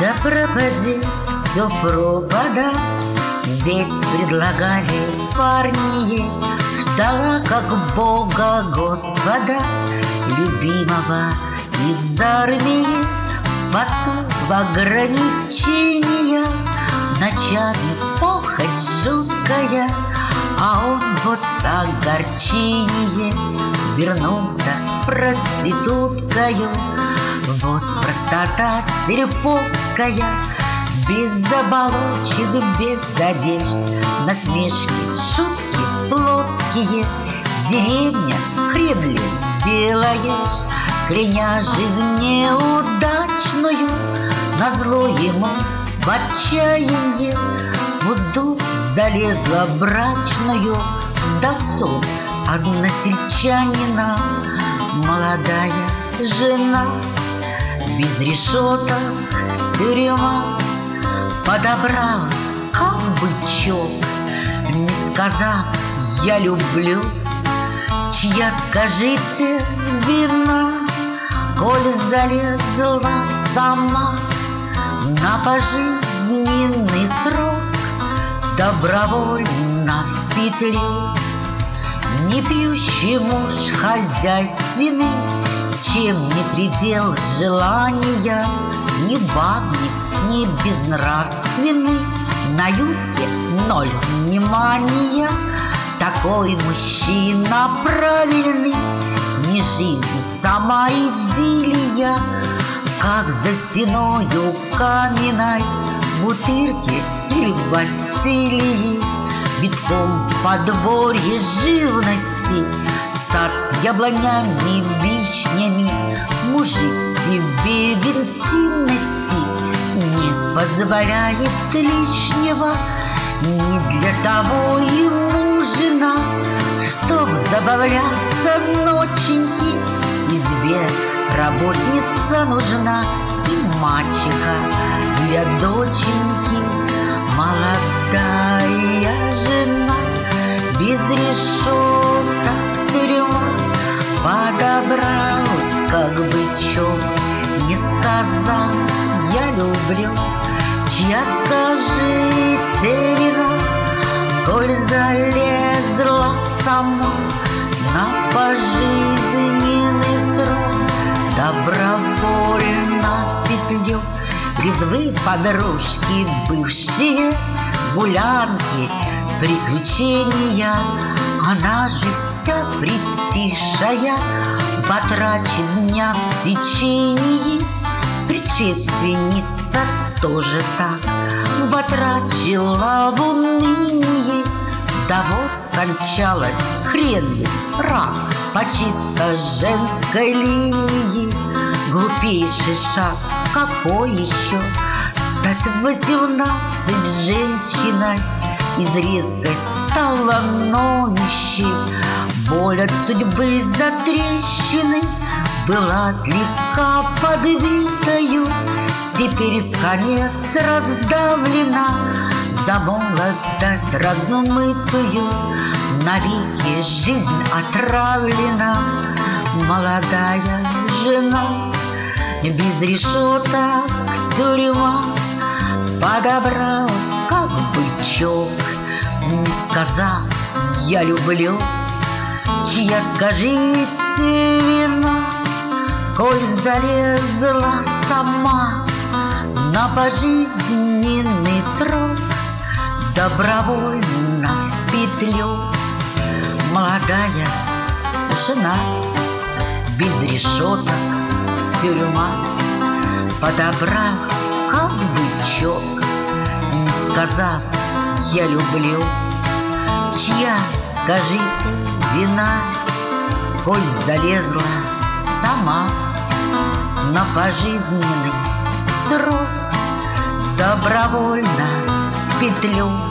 Да пропади все пропада, ведь предлагали парни ей. Ждала, как Бога Господа, любимого из армии, в посту в ограничения, ночами похоть жуткая, а он вот огорчение, вернулся с проституткою. Вот простота сельповская, без оболочек, без одежд, насмешки, шутки плоские. Деревня, хрен ли делаешь, кляня жизнь неудачную, назло ему в отчаянье в узду залезла брачную. Сдался односельчанина, молодая жена, без решеток тюрьма, подобрала, как бычок, не сказав «я люблю». Чья, скажите, вина, коль залезла сама на пожизненный срок, добровольно в петлю? Не пьющий муж хозяйственный, чем не предел желания, ни бабник, ни безнравственный, на юбке ноль внимания. Такой мужчина правильный, не жизнь, сама идиллия, как за стеною каменной Бутырки или Бастилии. Битком подворье живности, сад с яблонями, вишнями, мужик себе в интимности не позволяет лишнего. Не для того ему жена, чтоб забавляться ноченьки. Избе работница нужна и мачеха для доченьки. Молодая жена, без решеток тюрьма, подобрал, как бычок, не сказал «я люблю». Чья, скажите, вина, коль залезла сама на пожизненный срок, добровольно в петлю? Резвы подружки бывшие, гулянки, приключения, она же вся притишая, потрачет дня в течение. Предшественница тоже так потрачила в уныние, да вот скончалась, хрен ли, рак по чисто женской линии. Глупейший шаг, какой еще? Стать в 18 женщиной, из резкой стала ноющей. Боль от судьбы затрещины была слегка подбитою, теперь в конец раздавлена, за молодость размытую, навеки жизнь отравлена. Молодая жена, без решеток тюрьма, подобрал, как бычок, не сказав «я люблю». Чья, скажите, вина, коль залезла сама на пожизненный срок, добровольно в петлю? Молодая жена, без решеток тюрьма, подобрал, как бычок, не сказав «я люблю». Чья, скажите, вина, коль залезла сама на пожизненный срок, добровольно в петлю?